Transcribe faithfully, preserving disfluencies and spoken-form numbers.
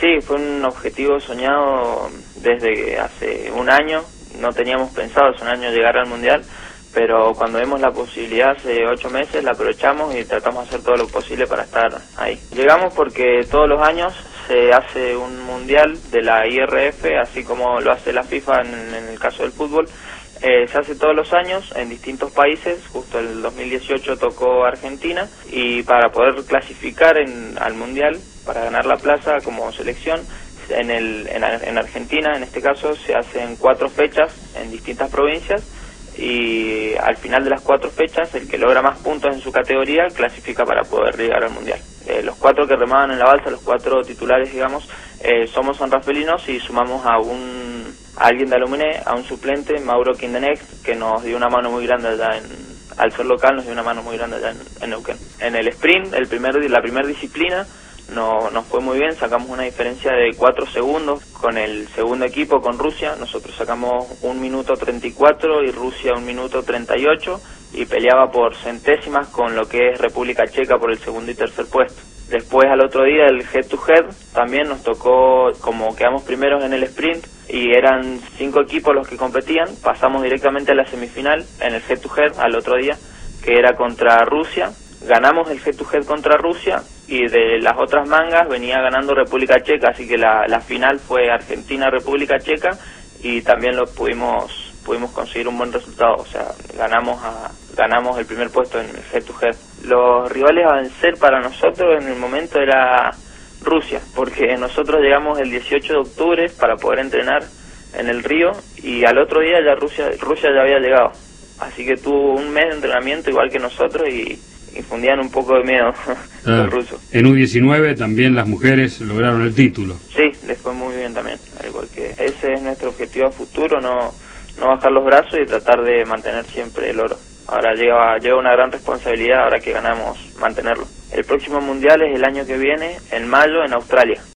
Sí, fue un objetivo soñado desde hace un año. No teníamos pensado hace un año llegar al Mundial, pero cuando vemos la posibilidad hace ocho meses la aprovechamos y tratamos de hacer todo lo posible para estar ahí. Llegamos porque todos los años se hace un Mundial de la I R F, así como lo hace la FIFA en, en el caso del fútbol. Eh, se hace todos los años en distintos países. Justo el dos mil dieciocho tocó Argentina, y para poder clasificar en, al Mundial, para ganar la plaza como selección, en, el, en, en Argentina en este caso se hacen cuatro fechas en distintas provincias, y al final de las cuatro fechas el que logra más puntos en su categoría clasifica para poder llegar al Mundial. Eh, los cuatro que remaban en la balsa, los cuatro titulares digamos, eh, somos sanrafelinos, y sumamos a un a alguien de Aluminé, a un suplente, Mauro Kindenex, que nos dio una mano muy grande allá en, al ser local, nos dio una mano muy grande allá en, en Neuquén. En el sprint, el primer, la primera disciplina, no, nos fue muy bien, sacamos una diferencia de cuatro segundos con el segundo equipo, con Rusia. Nosotros sacamos un minuto treinta y cuatro y Rusia un minuto treinta y ocho, y peleaba por centésimas con lo que es República Checa por el segundo y tercer puesto. Después, al otro día, el head to head también nos tocó, como quedamos primeros en el sprint y eran cinco equipos los que competían, pasamos directamente a la semifinal en el head to head al otro día, que era contra Rusia. Ganamos el head to head contra Rusia, y de las otras mangas venía ganando República Checa, así que la, la final fue Argentina-República Checa, y también lo pudimos pudimos conseguir un buen resultado. O sea, ganamos a ganamos el primer puesto en el head to head. Los rivales a vencer para nosotros en el momento era Rusia, porque nosotros llegamos el dieciocho de octubre para poder entrenar en el río, y al otro día ya Rusia Rusia ya había llegado, así que tuvo un mes de entrenamiento igual que nosotros, y infundían un poco de miedo claro. Los rusos. En U diecinueve también las mujeres lograron el título. Sí, les fue muy bien también, al igual que ese es nuestro objetivo a futuro, no no bajar los brazos y tratar de mantener siempre el oro. Ahora llega, llega una gran responsabilidad ahora que ganamos mantenerlo. El próximo Mundial es el año que viene, en mayo, en Australia.